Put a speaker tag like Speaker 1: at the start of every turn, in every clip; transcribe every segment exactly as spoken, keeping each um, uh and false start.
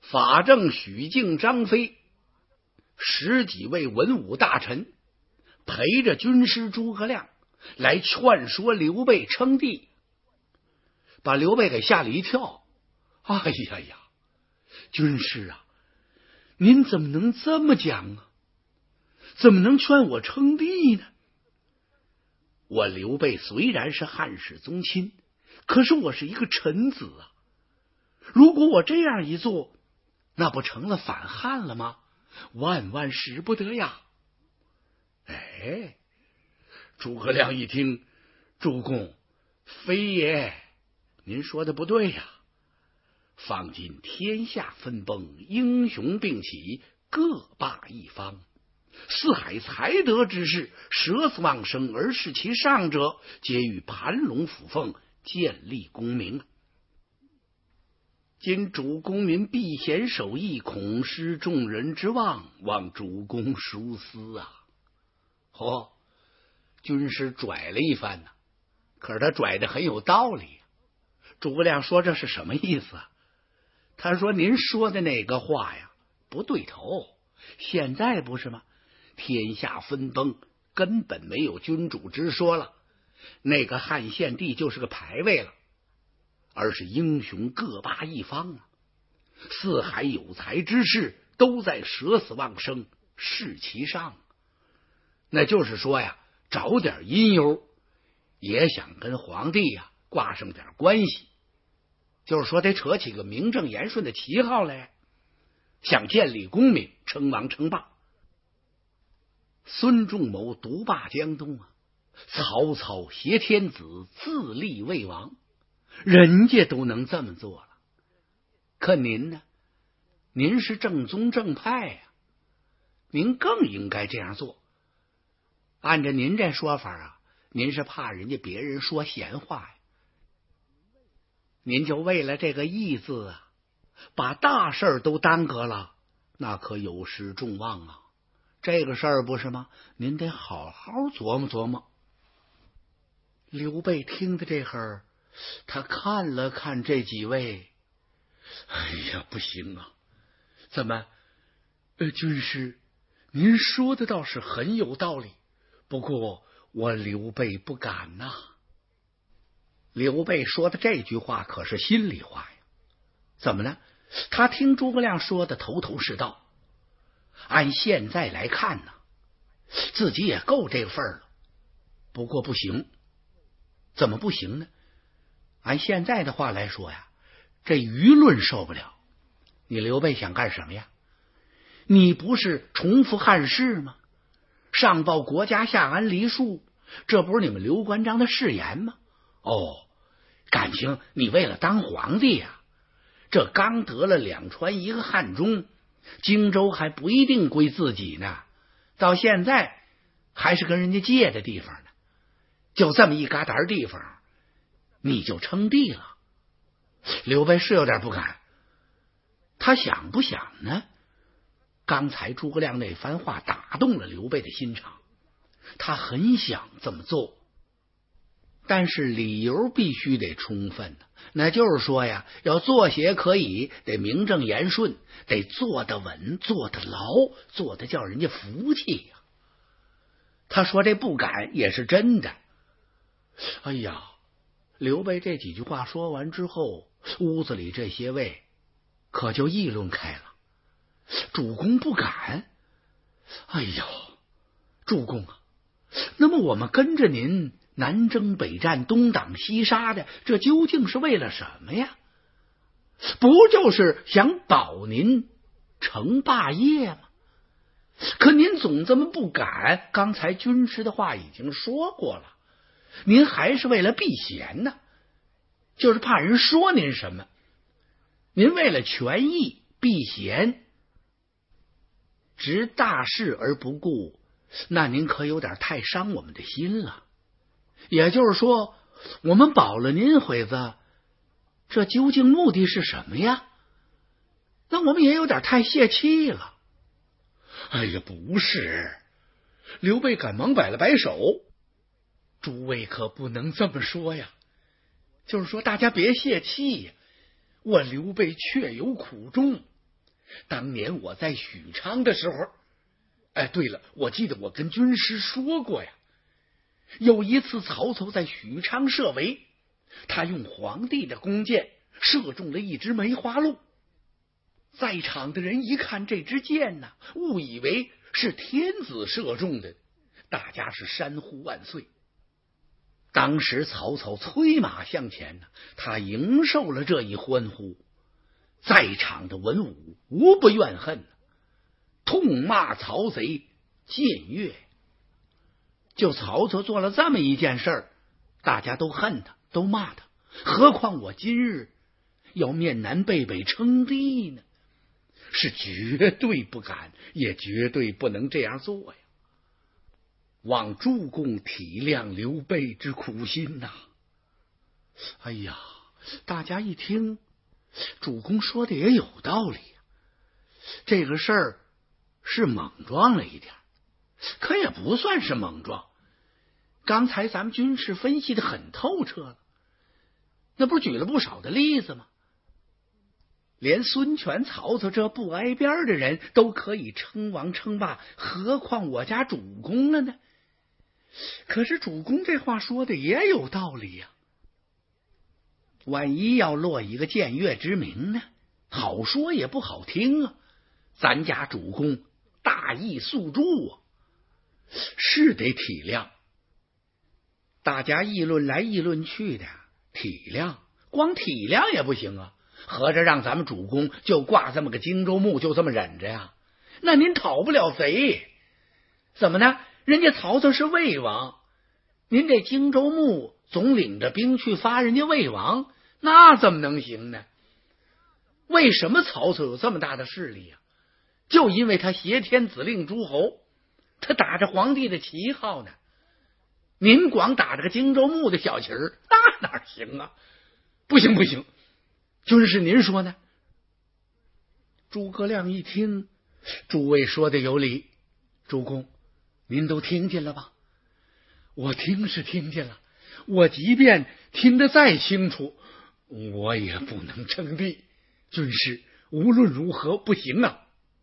Speaker 1: 法正、许敬、张飞十几位文武大臣陪着军师诸葛亮来劝说刘备称帝，把刘备给吓了一跳。哎呀呀，军师啊，您怎么能这么讲啊？怎么能劝我称帝呢？我刘备虽然是汉室宗亲，可是我是一个臣子啊，如果我这样一做，那不成了反汉了吗？万万使不得呀！哎，诸葛亮一听，主公，非也，您说的不对呀。方今天下分崩，英雄并起，各霸一方。四海才德之士，舍死忘生而视其上者，皆欲盘龙附凤，建立功名。今主公您避嫌守义，恐失众人之望，望主公疏思啊！嚯、哦，军师拽了一番呢、啊，可是他拽的很有道理、啊。诸葛亮说这是什么意思啊？他说您说的那个话呀不对头，现在不是吗？天下分崩，根本没有君主之说了，那个汉献帝就是个牌位了，而是英雄各霸一方啊！四海有才之士都在舍死忘生，视其上，那就是说呀，找点因由，也想跟皇帝呀挂上点关系，就是说得扯起个名正言顺的旗号来，想建立功名，称王称霸。孙仲谋独霸江东啊，曹操挟天子自立魏王，人家都能这么做了，可您呢？您是正宗正派呀、啊，您更应该这样做。按照您这说法啊，您是怕人家别人说闲话呀，您就为了这个义字啊，把大事都耽搁了，那可有失众望啊！这个事儿不是吗？您得好好琢磨琢磨。刘备听的这会儿，他看了看这几位，哎呀，不行啊！怎么，呃，军师，您说的倒是很有道理，不过我刘备不敢呐、啊。刘备说的这句话可是心里话呀。怎么呢？他听诸葛亮说的头头是道。按现在来看呢，自己也够这个份儿了，不过不行。怎么不行呢？按现在的话来说呀，这舆论受不了。你刘备想干什么呀？你不是重复汉室吗？上报国家，下安黎庶，这不是你们刘关张的誓言吗？哦，感情你为了当皇帝呀、啊？这刚得了两川一个汉中，荆州还不一定归自己呢，到现在还是跟人家借的地方呢。就这么一疙瘩地方，你就称帝了？刘备是有点不敢，他想不想呢？刚才诸葛亮那番话打动了刘备的心肠，他很想这么做，但是理由必须得充分的，那就是说呀，要做些可以，得名正言顺，得做得稳，做得牢，做得叫人家服气呀。他说这不敢也是真的。哎呀，刘备这几句话说完之后，屋子里这些位可就议论开了。主公不敢？哎呦，主公啊，那么我们跟着您南征北战，东挡西杀的，这究竟是为了什么呀？不就是想保您成霸业吗？可您总这么不敢，刚才军师的话已经说过了，您还是为了避嫌呢，就是怕人说您什么。您为了权益避嫌，执大事而不顾，那您可有点太伤我们的心了。也就是说，我们保了您回子，这究竟目的是什么呀？那我们也有点太泄气了。哎呀，不是！刘备赶忙摆了摆手，诸位可不能这么说呀，就是说大家别泄气呀，我刘备确有苦衷， 当年我在许昌的时候，哎，对了，我记得我跟军师说过呀，有一次曹操在许昌设围，他用皇帝的弓箭射中了一只梅花鹿。在场的人一看这支箭呢，误以为是天子射中的，大家是山呼万岁。当时曹操催马向前呢，他迎受了这一欢呼，在场的文武无不怨恨，痛骂曹贼僭越。就曹操做了这么一件事儿，大家都恨他，都骂他，何况我今日要面南背北称帝呢？是绝对不敢，也绝对不能这样做呀！望主公体谅刘备之苦心呐、啊！哎呀，大家一听，主公说的也有道理呀、啊。这个事儿是莽撞了一点，可也不算是莽撞。刚才咱们军事分析的很透彻了，那不是举了不少的例子吗？连孙权、曹操这不挨边的人都可以称王称霸，何况我家主公了呢？可是主公这话说的也有道理呀、啊。万一要落一个僭越之名呢？好说也不好听啊。咱家主公大义肃注啊，是得体谅。大家议论来议论去的，体谅光体谅也不行啊。合着让咱们主公就挂这么个荆州牧，就这么忍着呀？那您讨不了贼。怎么呢？人家曹操是魏王，您这荆州牧总领着兵去发人家魏王，那怎么能行呢？为什么曹操有这么大的势力啊？就因为他挟天子令诸侯，他打着皇帝的旗号呢。您光打着个荆州牧的小旗儿，那哪行啊？不行不行。军师您说呢？诸葛亮一听，诸位说的有理，主公您都听见了吧？我听是听见了，我即便听得再清楚，我也不能称帝。军师无论如何不行啊。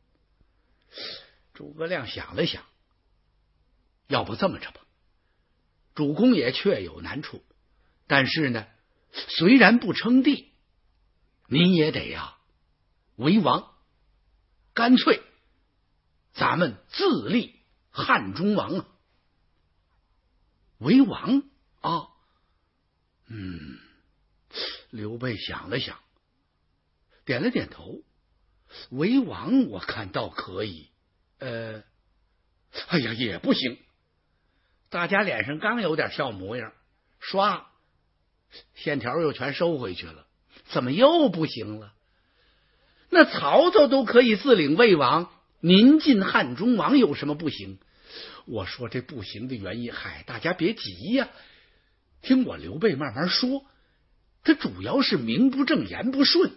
Speaker 1: 诸葛亮想了想，要不这么着吧，主公也确有难处，但是呢，虽然不称帝，您也得呀、啊、为王，干脆咱们自立汉中王啊！为王啊？嗯，刘备想了想，点了点头。为王我看倒可以，呃，哎呀也不行。大家脸上刚有点笑模样，唰，线条又全收回去了。怎么又不行了？那曹操都可以自领魏王，您进汉中王有什么不行？我说这不行的原因，嗨，大家别急呀、啊，听我刘备慢慢说。他主要是名不正言不顺。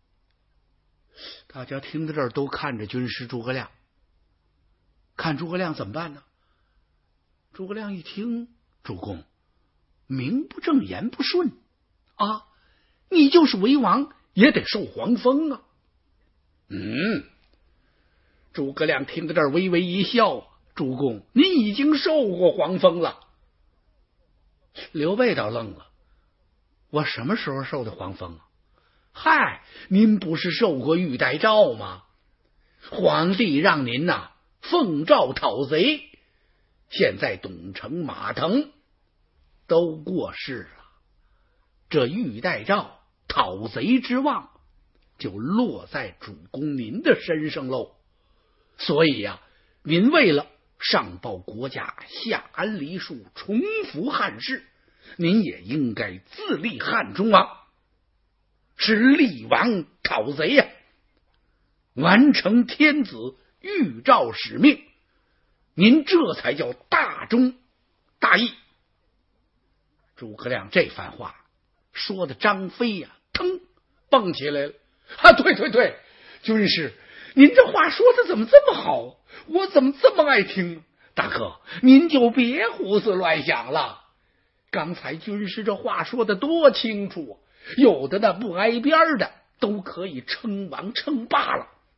Speaker 1: 大家听到这儿都看着军师诸葛亮，看诸葛亮怎么办呢？诸葛亮一听，主公名不正言不顺啊，你就是为王也得受皇封啊。嗯，诸葛亮听到这儿微微一笑，主公您已经受过皇封了。刘备倒愣了，我什么时候受的皇封啊？嗨，您不是受过玉带诏吗？皇帝让您呐、啊、奉诏讨贼，现在董承、马腾都过世了，这玉带诏讨贼之望就落在主公您的身上喽。所以呀、啊，您为了上报国家，下安黎庶，重复汉室，您也应该自立汉中王，是立王讨贼呀、啊，完成天子谕诏使命，您这才叫大忠大义。诸葛亮这番话说的张飞呀、啊，腾蹦起来了啊！对对对，军师，您这话说的怎么这么好？我怎么这么爱听？大哥，您就别胡思乱想了。刚才军师这话说的多清楚啊！有的那不挨边的都可以称王称霸了，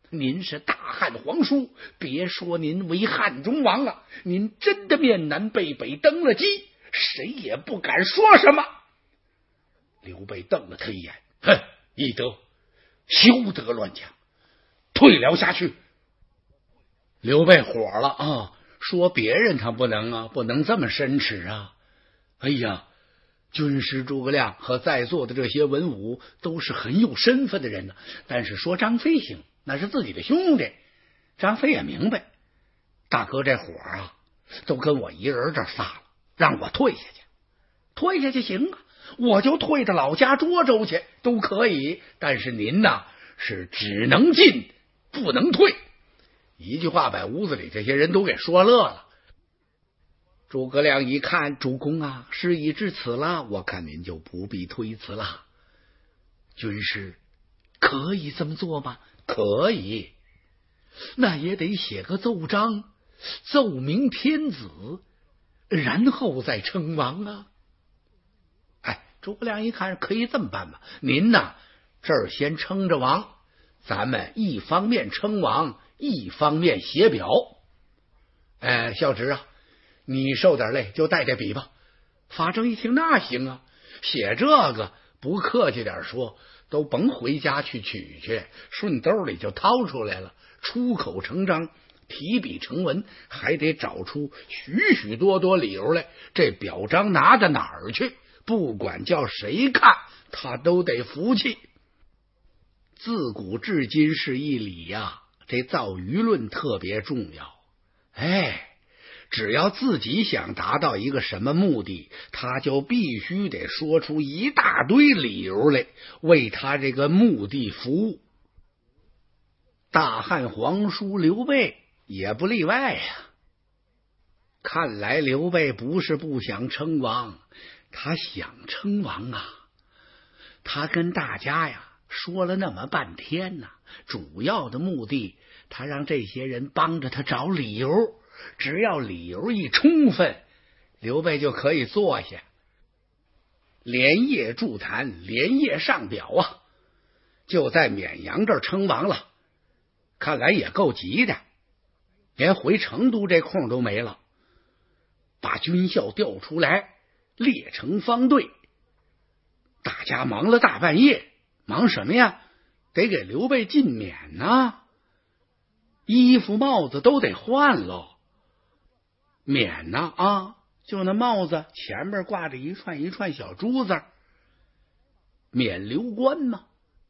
Speaker 1: 您是大汉皇叔，别说您为汉中王了，您真的面南背北登了基，谁也不敢说什么。刘备瞪了他一眼，哼，翼德，休得乱讲，退了下去。刘备火了啊，说别人他不能啊，不能这么申耻啊。哎呀，军师诸葛亮和在座的这些文武都是很有身份的人呢、啊，但是说张飞行，那是自己的兄弟。张飞也明白，大哥这火啊，都跟我一人这撒了，让我退下去，退下去行啊，我就退到老家涿州去都可以。但是您呐，是只能进不能退。一句话把屋子里这些人都给说乐了。诸葛亮一看，主公啊，事已至此了，我看您就不必推辞了。军师可以这么做吗？可以，那也得写个奏章，奏明天子，然后再称王啊。哎，诸葛亮一看，可以这么办吧？您呐，这儿先称着王，咱们一方面称王，一方面写表。哎，孝直啊，你受点累就带带笔吧。法正一听，那行啊，写这个不客气点说，都甭回家去取去，顺兜里就掏出来了，出口成章，提笔成文，还得找出许许多多理由来。这表彰拿到哪儿去？不管叫谁看，他都得服气。自古至今是一理呀、啊，这造舆论特别重要。哎，只要自己想达到一个什么目的，他就必须得说出一大堆理由来，为他这个目的服务。大汉皇叔刘备也不例外呀、啊。看来刘备不是不想称王，他想称王啊。他跟大家呀说了那么半天呢、啊，主要的目的，他让这些人帮着他找理由，只要理由一充分，刘备就可以坐下，连夜筑坛，连夜上表啊，就在绵阳这儿称王了。看来也够急的，连回成都这空都没了，把军校调出来，列成方队，大家忙了大半夜，忙什么呀？得给刘备进冕啊，衣服帽子都得换喽。冕呢啊，就那帽子前面挂着一串一串小珠子，冕旒冠嘛，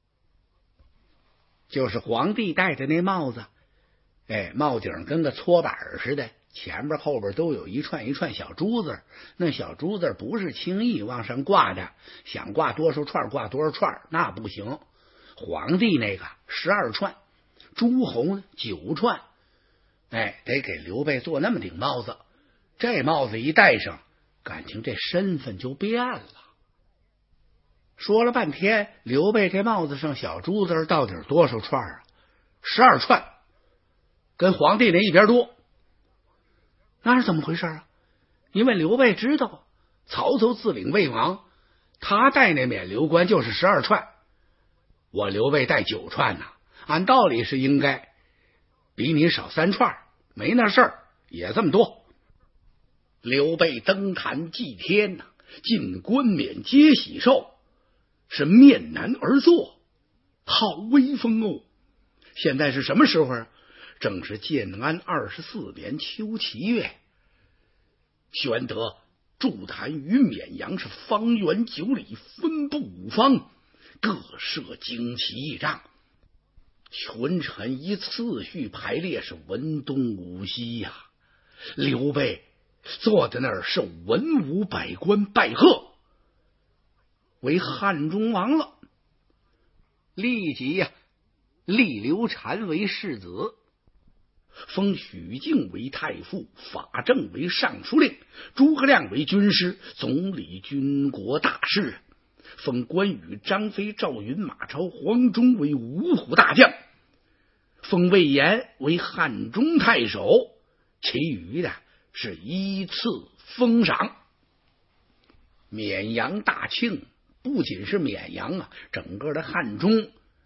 Speaker 1: 就是皇帝戴的那帽子。哎，帽顶跟个搓板似的，前边后边都有一串一串小珠子，那小珠子不是轻易往上挂的，想挂多少串挂多少串，那不行。皇帝那个十二串，诸侯九串，哎，得给刘备做那么顶帽子。这帽子一戴上，感情这身份就变了。说了半天，刘备这帽子上小珠子到底多少串啊？十二串，跟皇帝那一边多。那是怎么回事啊？因为刘备知道曹操自领魏王，他戴那冕旒冠就是十二串，我刘备戴九串呢、啊，按道理是应该比你少三串，没那事儿，也这么多。刘备登坛祭天呐、啊，进冠冕接喜寿，是面南而坐，好威风哦。现在是什么时候啊？正是建安二十四年秋七月，宣德筑坛于绵阳，是方圆九里，分布五方，各设旌旗仪仗，群臣依次序排列，是文东武西呀、啊。刘备坐在那儿，是文武百官拜贺，为汉中王了。立即呀、啊，立刘禅为世子，封许靖为太傅，法正为尚书令，诸葛亮为军师，总理军国大事。封关羽、张飞、赵云、马超、黄忠为五虎大将，封魏延为汉中太守，其余的是依次封赏。绵阳大庆，不仅是绵阳啊，整个的汉中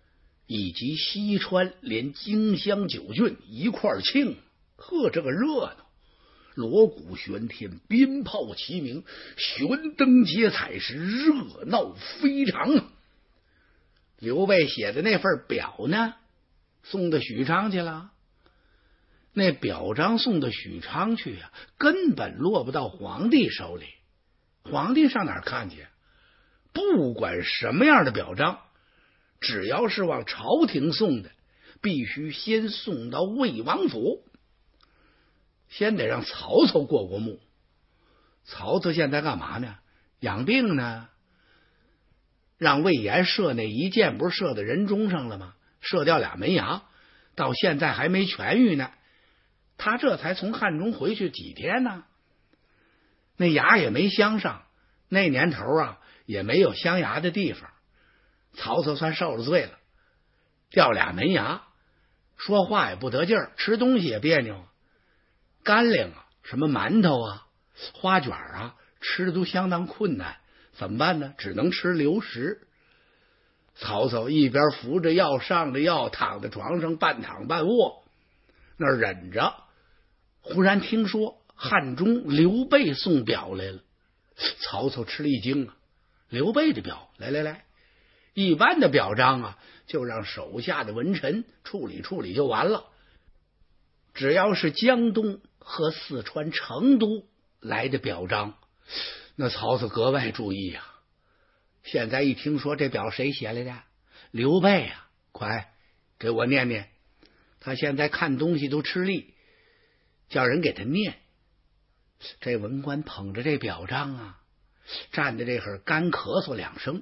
Speaker 1: 以及西川连荆襄九郡一块庆，呵，这个热闹！锣鼓喧天，鞭炮齐鸣，悬灯结彩，是热闹非常啊！刘备写的那份表呢，送到许昌去了。那表彰送到许昌去啊，根本落不到皇帝手里。皇帝上哪儿看去？不管什么样的表彰，只要是往朝廷送的，必须先送到魏王府，先得让曹操过过目。曹操现在干嘛呢？养病呢。让魏延射那一箭，不是射在人中上了吗？射掉俩门牙，到现在还没痊愈呢。他这才从汉中回去几天呢？那牙也没镶上，那年头啊也没有镶牙的地方。曹操算受了罪了，掉俩门牙，说话也不得劲儿，吃东西也别扭，干粮啊，什么馒头啊、花卷啊，吃的都相当困难。怎么办呢？只能吃流食。曹操一边扶着药上着药，躺在床上半躺半卧，那儿忍着。忽然听说汉中刘备送表来了，曹操吃了一惊啊！刘备的表，来来来，一般的表彰啊，就让手下的文臣处理处理就完了。只要是江东和四川成都来的表彰，那曹操格外注意啊！现在一听说这表谁写来的？刘备啊！快给我念念。他现在看东西都吃力，叫人给他念。这文官捧着这表彰啊，站在这会儿干咳嗽两声，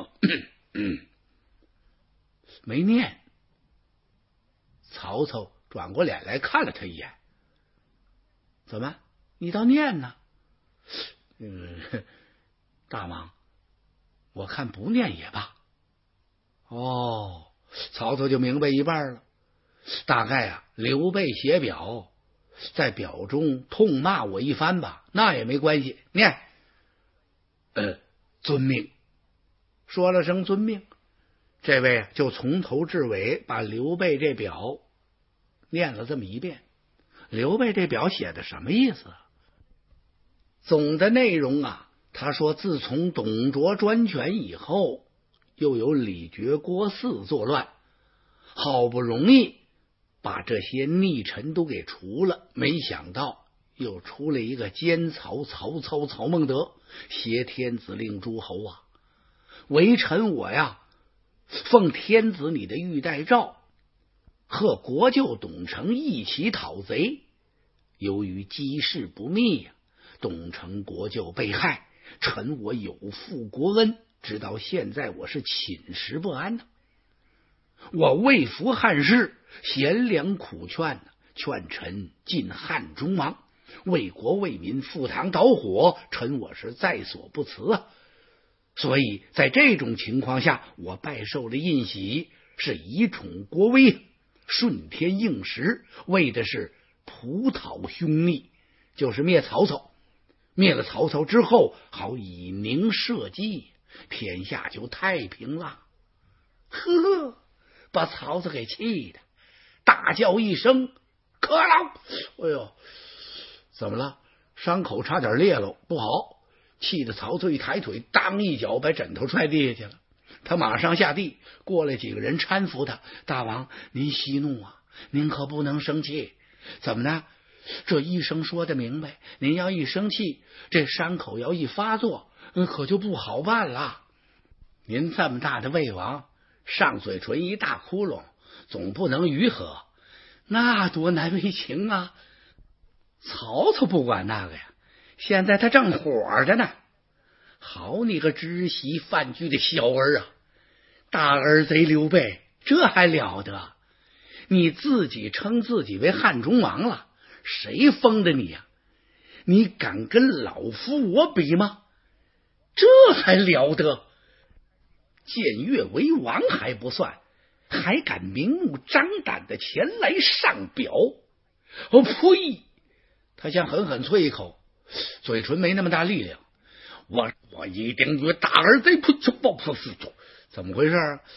Speaker 1: 没念。曹操转过脸来看了他一眼，怎么？你倒念呢？嗯，大王，我看不念也罢。哦，曹操就明白一半了。大概啊，刘备写表，在表中痛骂我一番吧，那也没关系。念，呃，遵命。说了声遵命，这位啊就从头至尾把刘备这表念了这么一遍。刘备这表写的什么意思？总的内容啊，他说自从董卓专权以后，又有李傕、郭汜作乱，好不容易把这些逆臣都给除了，没想到又出了一个奸曹曹操曹孟德，挟天子令诸侯啊！为臣我呀，奉天子你的玉带诏，和国舅董承一起讨贼。由于机事不密呀、啊，董承国舅被害，臣我有负国恩，直到现在我是寝食不安呢、啊。我为服汉室，贤良苦劝，劝臣进汉中王，为国为民赴汤蹈火，臣我是在所不辞啊。所以在这种情况下，我拜受了印玺，是以宠国威，顺天应时，为的是普讨凶逆，就是灭曹操。灭了曹操之后，好以宁社稷，天下就太平了。呵，把曹操给气的大叫一声可恼！哎呦，怎么了？伤口差点裂了，不好！气得曹操一抬腿，当一脚把枕头踹地下去了。他马上下地，过来几个人搀扶他。大王，您息怒啊，您可不能生气。怎么呢？这医生说的明白，您要一生气，这伤口要一发作，可就不好办了。您这么大的魏王，上嘴唇一大窟窿，总不能愈合，那多难为情啊！曹操不管那个呀，现在他正火着呢。好你个知席饭居的小儿啊！大儿贼刘备，这还了得？你自己称自己为汉中王了，谁封的你呀、啊？你敢跟老夫我比吗？这还了得？僭越为王还不算，还敢明目张胆的前来上表？哦呸！他想狠狠啐一口，嘴唇没那么大力量。我我一定与大儿贼不出报复死仇。怎么回事？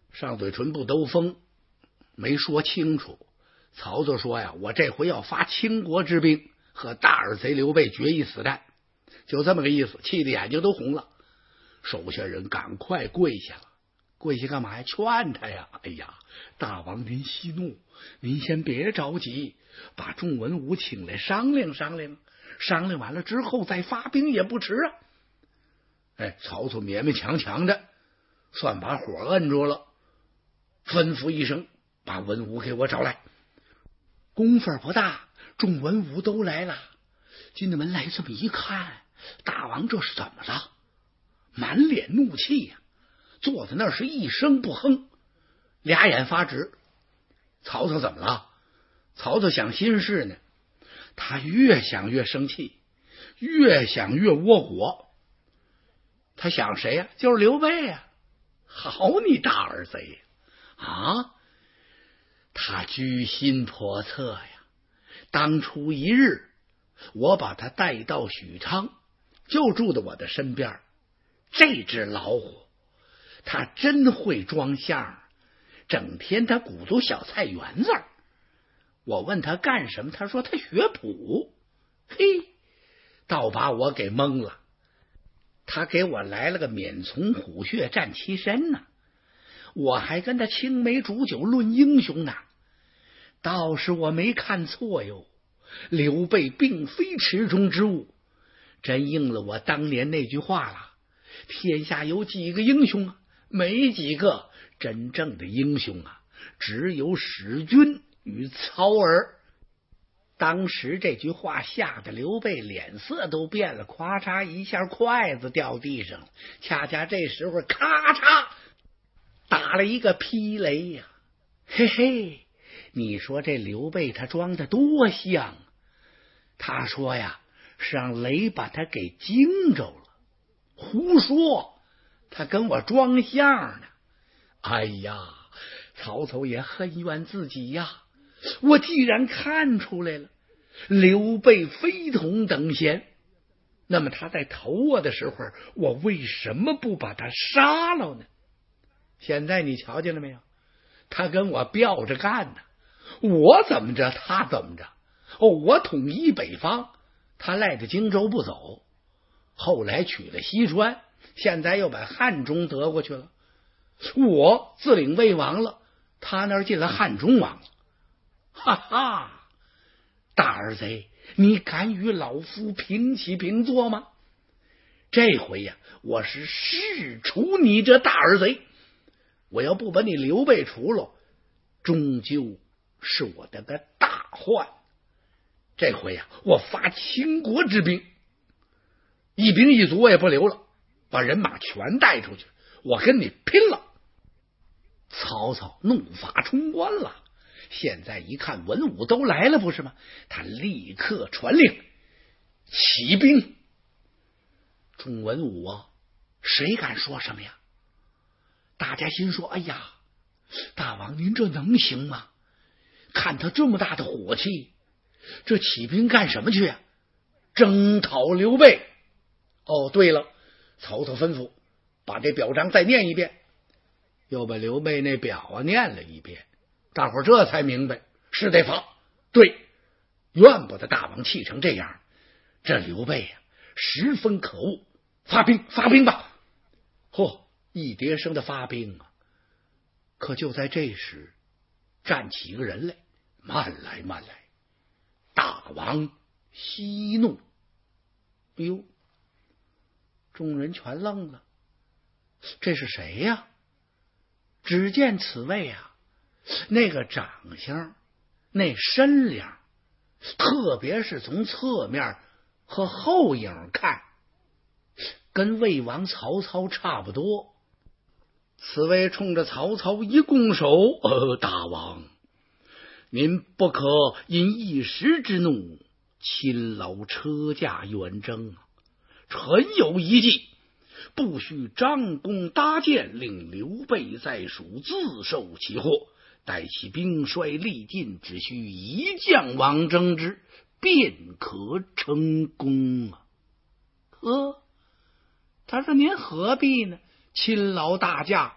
Speaker 1: 上嘴唇不兜风，没说清楚。曹操说呀，我这回要发倾国之兵，和大耳贼刘备决一死战，就这么个意思，气得眼睛都红了。手下人赶快跪下了，跪下干嘛呀？劝他呀！哎呀，大王您息怒，您先别着急，把众文武请来商量商量，商量完了之后再发兵也不迟啊！哎，曹操勉勉强强的算把火摁住了，吩咐一声，把文武给我找来。功夫不大，众文武都来了。进了门来，这么一看，大王这是怎么了？满脸怒气呀、啊，坐在那儿是一声不哼，俩眼发直。曹操怎么了？曹操想心事呢，他越想越生气，越想越窝火。他想谁呀、啊？就是刘备呀、啊！好你大耳贼啊！他居心叵测呀！当初一日，我把他带到许昌，就住在我的身边。这只老虎，他真会装相，整天他鼓捣小菜园子。我问他干什么，他说他学谱。嘿，倒把我给蒙了。他给我来了个免从虎穴战其身呢，我还跟他青梅煮酒论英雄呢。倒是我没看错哟，刘备并非池中之物，真应了我当年那句话了。天下有几个英雄啊？没几个。真正的英雄啊，只有史君与曹儿。当时这句话吓得刘备脸色都变了，咵嚓一下筷子掉地上了。恰恰这时候咔嚓打了一个劈雷呀、啊！嘿嘿，你说这刘备他装的多像啊！他说呀，是让雷把他给惊着了。胡说，他跟我装相呢。哎呀，曹操也恨怨自己呀，我既然看出来了刘备非同等闲，那么他在投我的时候，我为什么不把他杀了呢？现在你瞧见了没有？他跟我吊着干呢，我怎么着他怎么着。哦，我统一北方，他赖着荆州不走，后来取了西川，现在又把汉中得过去了。我自领魏王了，他那儿进了汉中王了。哈哈，大耳贼，你敢与老夫平起平坐吗？这回呀、啊，我是誓除你这大耳贼。我要不把你刘备除了，终究是我的个大患。这回呀、啊，我发倾国之兵，一兵一卒我也不留了，把人马全带出去，我跟你拼了！曹操怒发冲冠了，现在一看文武都来了，不是吗？他立刻传令起兵。众文武啊，谁敢说什么呀？大家心说：哎呀，大王您这能行吗？看他这么大的火气，这起兵干什么去啊？征讨刘备。哦，对了，曹操吩咐把这表彰再念一遍，又把刘备那表啊念了一遍，大伙儿这才明白是得发。对，怨不得大王气成这样，这刘备呀、啊、十分可恶，发兵发兵吧！嚯，一叠声的发兵啊！可就在这时，站起一个人来，慢来慢来，大王息怒。哎呦，众人全愣了，这是谁呀？只见此位啊，那个长相，那身量，特别是从侧面和后影看，跟魏王曹操差不多。此位冲着曹操一拱手：呃，大王，您不可因一时之怒亲劳车驾远征，臣有一计，不许张弓搭箭，令刘备在蜀自受其祸。待其兵衰力尽，只需一将王征之，便可成功啊！呵，他说您何必呢？亲劳大驾，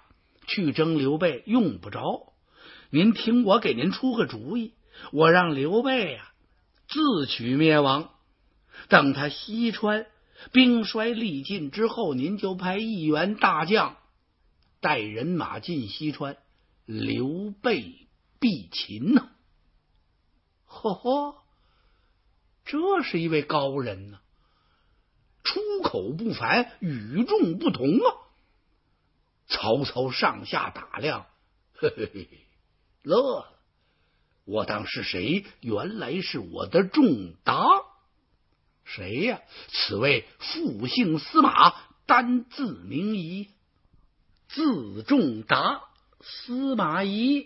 Speaker 1: 去征刘备用不着，您听我给您出个主意，我让刘备呀、啊、自取灭亡。等他西川兵衰力尽之后，您就派一员大将带人马进西川，刘备必擒呢。呵呵，这是一位高人呢、啊，出口不凡，与众不同啊！曹操上下打量，嘿嘿嘿，乐了。我当是谁？原来是我的仲达。谁呀、啊？此位复姓司马，单字名仪，字仲达，司马懿。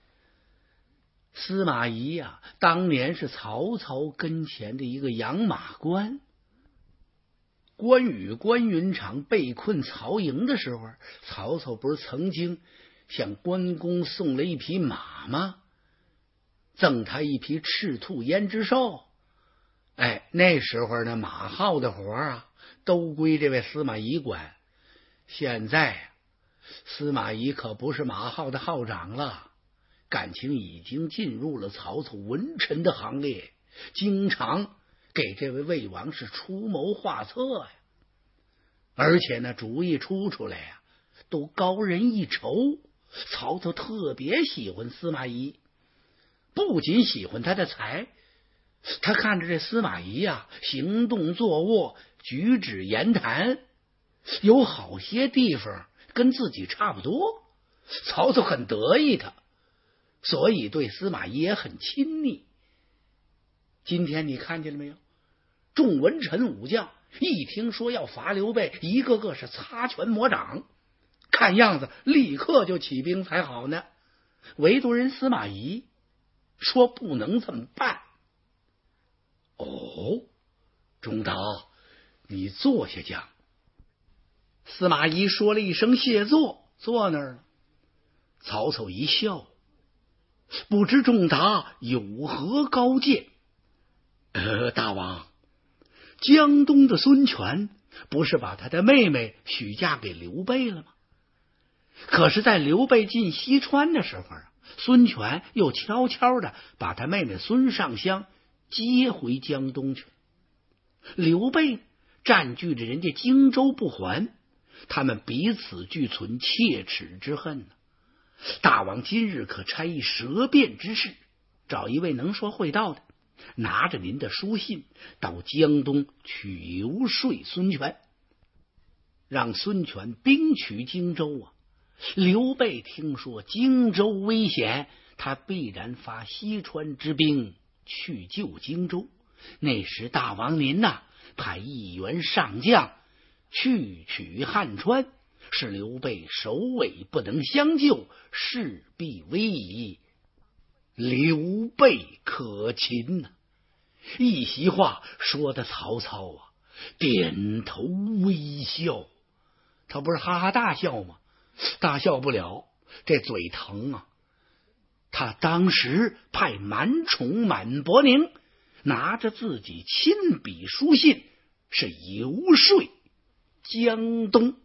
Speaker 1: 司马懿呀、啊，当年是曹操跟前的一个养马官。关羽、关云长被困曹营的时候，曹操不是曾经向关公送了一匹马吗？赠他一匹赤兔胭脂兽。哎，那时候呢，马号的活啊，都归这位司马懿管。现在司马懿可不是马号的号长了，感情已经进入了曹操文臣的行列，经常给这位魏王是出谋划策呀。而且呢，主意出出来呀，都高人一筹。曹操特别喜欢司马懿，不仅喜欢他的才，他看着这司马懿呀，行动坐卧、举止言谈，有好些地方跟自己差不多，曹操很得意他，所以对司马懿也很亲昵。今天你看见了没有？众文臣武将一听说要伐刘备，一个个是擦拳抹掌，看样子立刻就起兵才好呢。唯独人司马懿说不能这么办。哦，仲达，你坐下讲。司马懿说了一声谢座，坐那儿了。曹操一笑，不知仲达有何高见？呃，大王，江东的孙权不是把他的妹妹许嫁给刘备了吗？可是在刘备进西川的时候啊，孙权又悄悄的把他妹妹孙尚香接回江东去。刘备占据着人家荆州不还，他们彼此俱存切齿之恨呢。大王今日可差一舌辩之士，找一位能说会道的，拿着您的书信到江东去游说孙权，让孙权兵取荆州啊！刘备听说荆州危险，他必然发西川之兵去救荆州。那时大王您呐、啊，派一员上将去取汉川，是刘备首尾不能相救，势必危矣。刘备可擒呐、啊！一席话说的曹操啊，点头微笑。他不是哈哈大笑吗？大笑不了，这嘴疼啊。他当时派满宠满伯宁拿着自己亲笔书信，是游说江东。